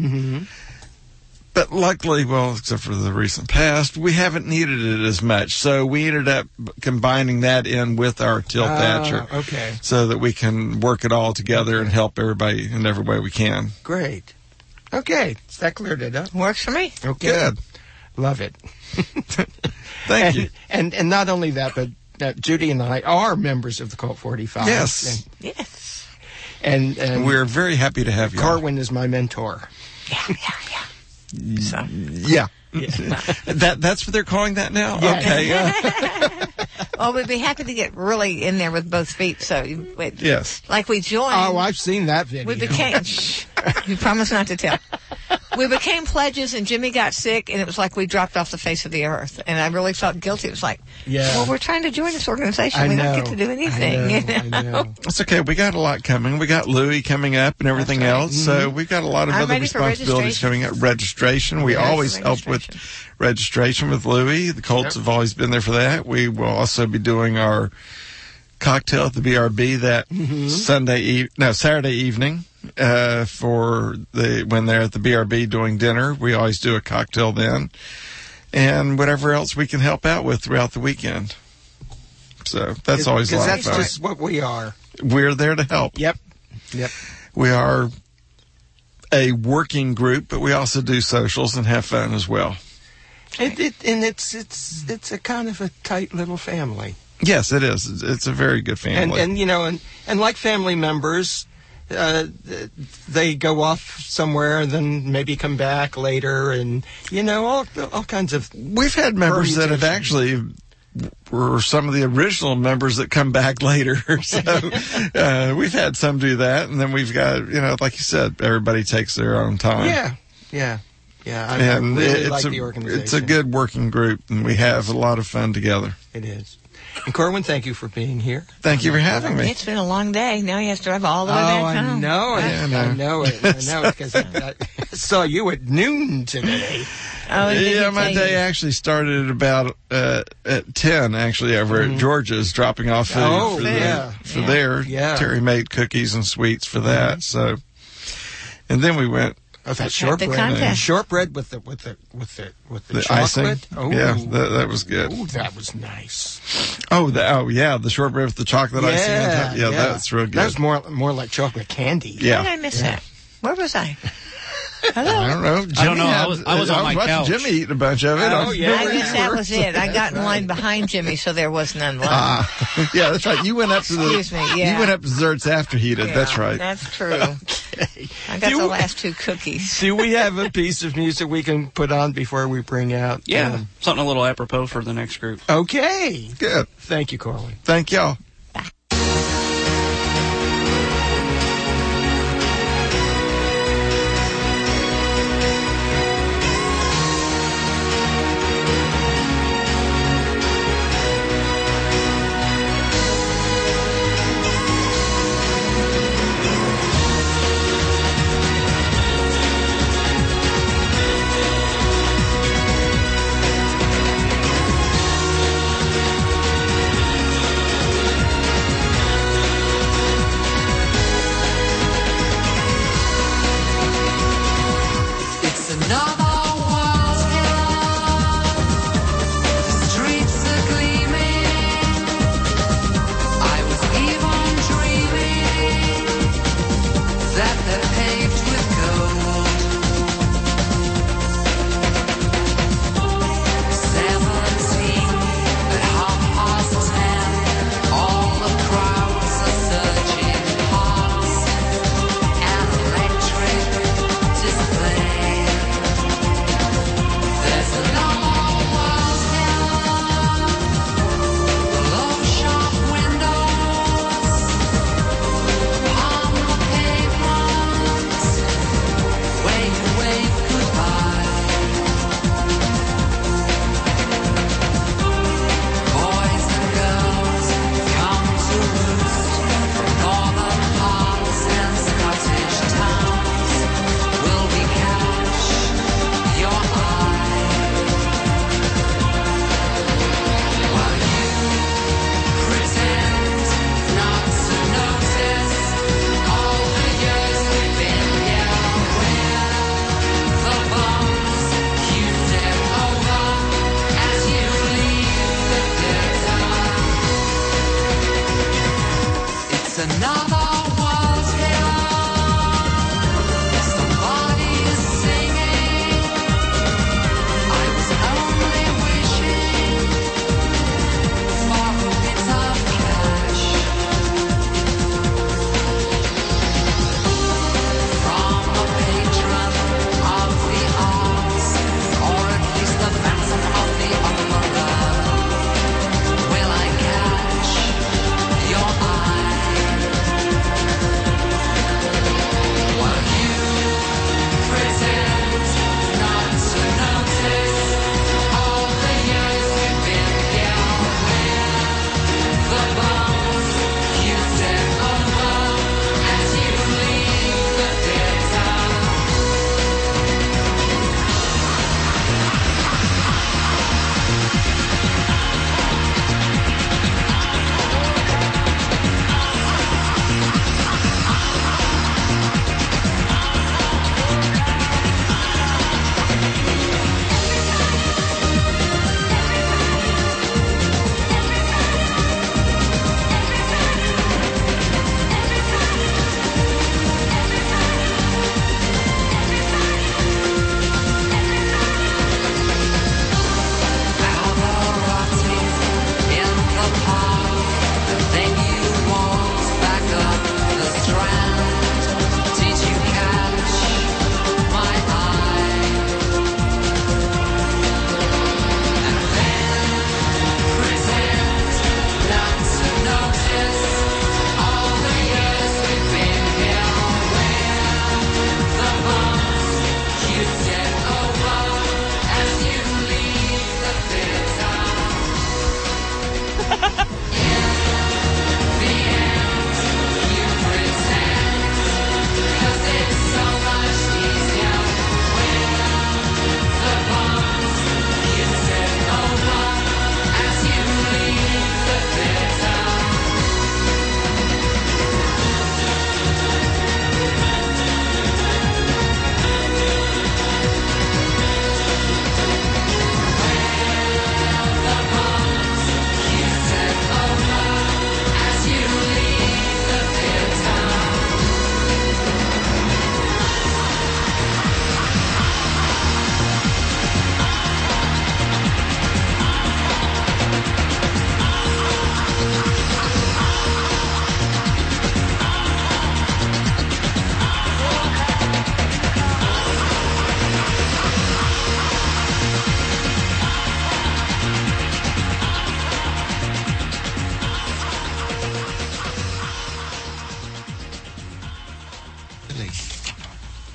but luckily, well, except for the recent past, we haven't needed it as much. So we ended up combining that in with our Till Thatcher, so that we can work it all together and help everybody in every way we can. Great. Okay, that cleared it up. Works for me. Okay. Good. Love it. Thank you. And not only that, but Judy and I are members of the Cult 45. Yes. Yes. And we're very happy to have you. Carwin is my mentor. So. Yeah. That's what they're calling that now? Yeah. Okay. Well, we'd be happy to get really in there with both feet. So, yes. Like we joined. Oh, I've seen that video. We became. You promise not to tell. We became pledges, and Jimmy got sick, and it was like we dropped off the face of the earth. And I really felt guilty. It was like, well, we're trying to join this organization. We don't get to do anything. I know. It's okay. We got a lot coming. We got Louie coming up and everything else. So we've got a lot of other responsibilities coming up. Registration. We always help with registration with Louie. The Colts have always been there for that. We will also be doing our cocktail at the BRB that Saturday evening. For when they're at the BRB doing dinner, we always do a cocktail then, and whatever else we can help out with throughout the weekend. So that's always a lot of fun. Because that's just what we are. We're there to help. Yep. We are a working group, but we also do socials and have fun as well. It's a kind of a tight little family. Yes, it is. It's a very good family. And like family members, they go off somewhere and then maybe come back later, and all kinds of. We've had members that have actually were some of the original members that come back later. So we've had some do that, and then we've got like you said, everybody takes their own time. Yeah. I really like the organization. It's a good working group, and we have a lot of fun together. It is. And Corwin, thank you for being here. Thank you for having me. It's been a long day. Now he has to drive all the way back I home. know it. Yeah, I know it. Because I saw you at noon today. Oh, did Yeah, he my tell day you? actually started about at 10, actually, over at George's, dropping off food Oh, for, yeah. for Yeah. there. Yeah. Terry made cookies and sweets for that. So, and then we went Oh, that the shortbread. contest. Shortbread with the the chocolate. icing. Oh, Yeah, that was good. Ooh, that was nice. Oh yeah, the shortbread with the chocolate icing on top. Yeah, that's real good. That was more like chocolate candy. How yeah. did I miss that? Where was I? I Hello? don't know. Jimmy I don't know. had- I was on my watching couch. Jimmy eating a bunch of it. Oh, yeah. I guess that was it. I got in line behind Jimmy, so there was none left. Yeah, that's right. You went up to the. Excuse me, yeah. You went up to desserts after he did. That's right. That's true. I got the last 2 cookies. Do we have a piece of music we can put on before we bring out? Yeah, something a little apropos for the next group. Okay. Good. Thank you, Corwin. Thank y'all.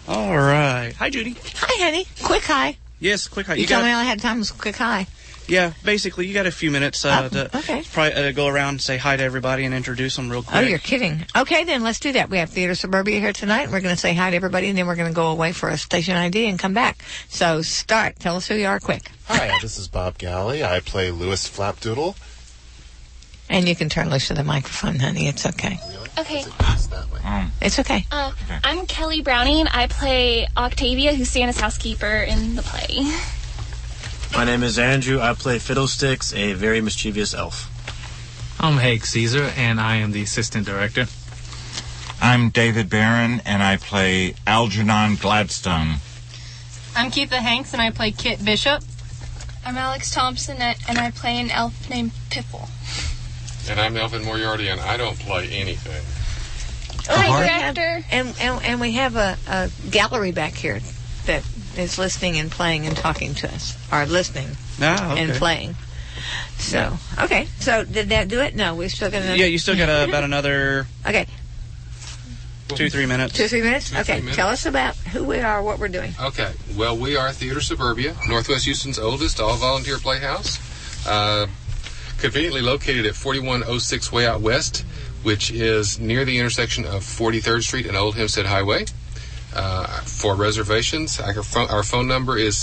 All right. Hi, Judy. Hi, honey. Quick hi. Yes, quick hi. You told me all I had time was quick hi. Yeah, basically, you got a few minutes okay. to go around and say hi to everybody and introduce them real quick. Oh, you're kidding. Okay, then let's do that. We have Theater Suburbia here tonight. We're going to say hi to everybody, and then we're going to go away for a station ID and come back. So start. Tell us who you are quick. Hi, this is Bob Galley. I play Louis Flapdoodle. And you can turn loose to the microphone, honey. It's okay. Really? Okay. It's that way. It's okay. I'm Kelly Browning. I play Octavia, who's Santa's housekeeper in the play. My name is Andrew. I play Fiddlesticks, a very mischievous elf. I'm Hank Caesar, and I am the assistant director. I'm David Barron, and I play Algernon Gladstone. I'm Keitha Hanks, and I play Kit Bishop. I'm Alex Thompson, and I play an elf named Piffle. And I'm Elvin Moriarty, and I don't play anything. Hi, director. And we have a gallery back here that is listening and playing and talking to us, or listening and playing. So, okay. So, did that do it? No, we're still going to... Yeah, you still got about another... Okay. 2-3 minutes. 2-3 minutes? Okay. Tell us about who we are, what we're doing. Okay. Well, we are Theater Suburbia, Northwest Houston's oldest all-volunteer playhouse. Conveniently located at 4106 Way Out West, which is near the intersection of 43rd Street and Old Hempstead Highway. For reservations, our phone number is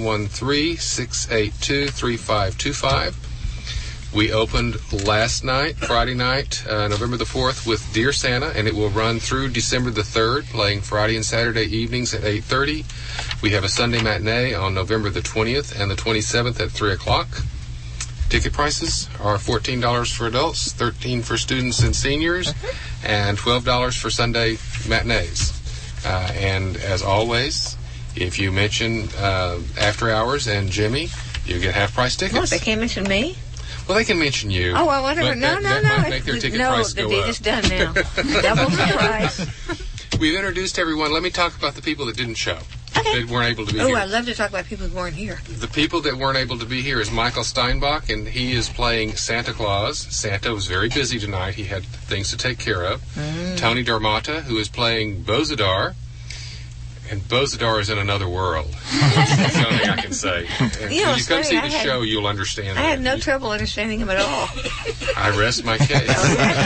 713-682-3525. We opened last night, Friday night, November the 4th, with Dear Santa, and it will run through December the 3rd, playing Friday and Saturday evenings at 8:30. We have a Sunday matinee on November the 20th and the 27th at 3 o'clock. Ticket prices are $14 for adults, $13 for students and seniors, and $12 for Sunday matinees. And as always, if you mention After Hours and Jimmy, you get half-price tickets. What, they can't mention me? Well, they can mention you. Oh, well, whatever. No. That might make their ticket price go up. No, the deed is done now. Double the price. We've introduced everyone. Let me talk about the people that didn't show. Okay. That weren't able to be here. here. Oh, I'd love to talk about people who weren't here. The people that weren't able to be here is Michael Steinbach, and he is playing Santa Claus. Santa was very busy tonight. He had things to take care of. Tony Darmata, who is playing Bozadar. And Bozadar is in another world. That's the only thing I can say. And when you come see the show, you'll understand. I had no trouble understanding him at all. I rest my case.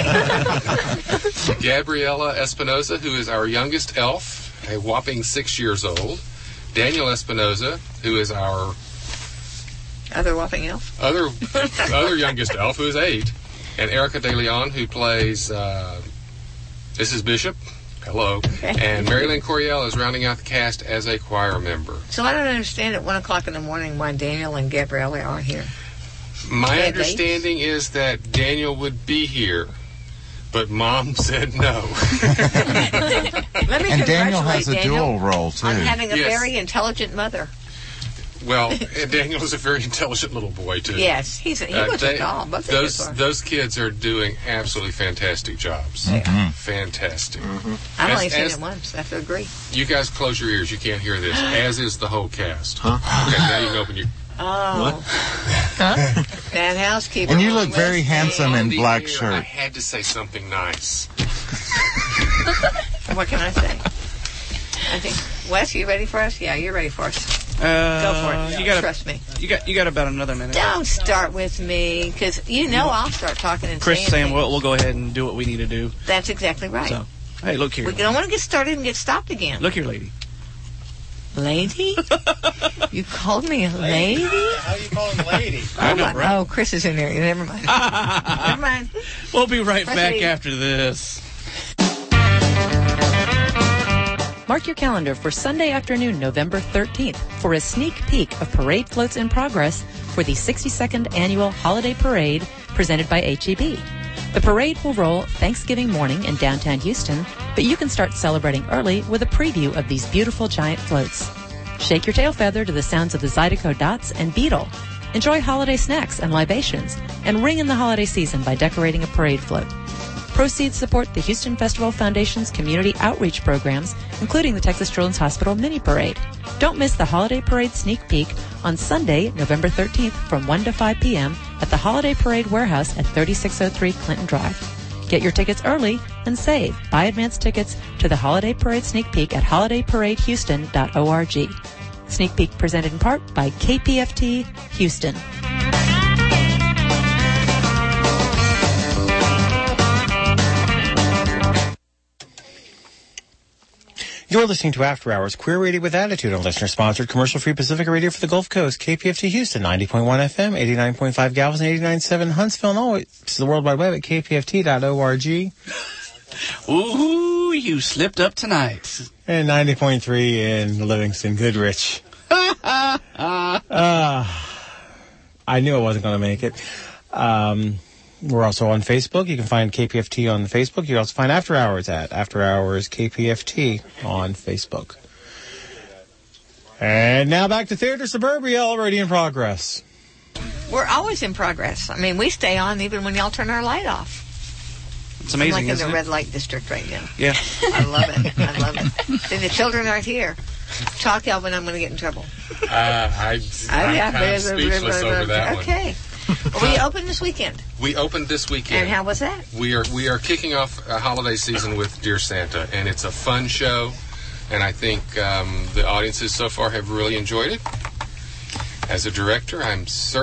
Gabriella Espinoza, who is our youngest elf, a whopping 6 years old. Daniel Espinoza, who is our other whopping elf. Other youngest elf, who is 8. And Erica De Leon, who plays Mrs. Bishop. Hello. Okay. And Marilyn Coriel is rounding out the cast as a choir member. So I don't understand at 1 o'clock in the morning why Daniel and Gabriella aren't here. My understanding is that Daniel would be here, but Mom said no. Let me and Daniel has a Daniel dual role, too. on having a very intelligent mother. Well, Daniel is a very intelligent little boy, too. Yes, he was a doll. Those kids are doing absolutely fantastic jobs. Fantastic. I've only seen it once. I have to agree. You guys close your ears. You can't hear this, as is the whole cast. Okay, now you can open your... Oh. What? That housekeeper. And you look very handsome in black shirt. I had to say something nice. What can I say? I think, Wes, you ready for us? Yeah, you're ready for us. Go for it. Trust me. You got about another minute. Don't start with me, because I'll start talking and Chris saying saying we'll go ahead and do what we need to do. That's exactly right. So, hey, look here. We don't want to get started and get stopped again. Look here, lady. Lady? You called me a lady? How do you call him lady? I know, right? Oh, Chris is in there. Never mind. Never mind. We'll be right back after this. Mark your calendar for Sunday afternoon, November 13th, for a sneak peek of parade floats in progress for the 62nd Annual Holiday Parade presented by H-E-B. The parade will roll Thanksgiving morning in downtown Houston, but you can start celebrating early with a preview of these beautiful giant floats. Shake your tail feather to the sounds of the Zydeco Dots and Beetle. Enjoy holiday snacks and libations, and ring in the holiday season by decorating a parade float. Proceeds support the Houston Festival Foundation's community outreach programs, including the Texas Children's Hospital Mini Parade. Don't miss the Holiday Parade sneak peek on Sunday, November 13th from 1 to 5 p.m. at the Holiday Parade Warehouse at 3603 Clinton Drive. Get your tickets early and save. Buy advance tickets to the Holiday Parade Sneak Peek at holidayparadehouston.org. Sneak Peek presented in part by KPFT Houston. You're listening to After Hours, Queer Radio with Attitude on listener-sponsored commercial-free Pacific Radio for the Gulf Coast, KPFT Houston, 90.1 FM, 89.5 Galveston, 89.7 Huntsville, and always to the World Wide Web at kpft.org. Ooh, you slipped up tonight. And 90.3 in Livingston, Goodrich. I knew I wasn't going to make it. We're also on Facebook. You can find KPFT on Facebook. You can also find After Hours at After Hours KPFT on Facebook. And now back to Theater Suburbia, already in progress. We're always in progress. I mean, we stay on even when y'all turn our light off. It's amazing, I'm like isn't in it? the red light district right now. Yeah. I love it. I love it. And the children aren't here. Talk, Alvin, I'm going to get in trouble. I'm kind of speechless over that one. Okay. Well, we open this weekend. We opened this weekend. And how was that? We are kicking off a holiday season with Dear Santa, and it's a fun show, and I think the audiences so far have really enjoyed it. As a director, I'm certain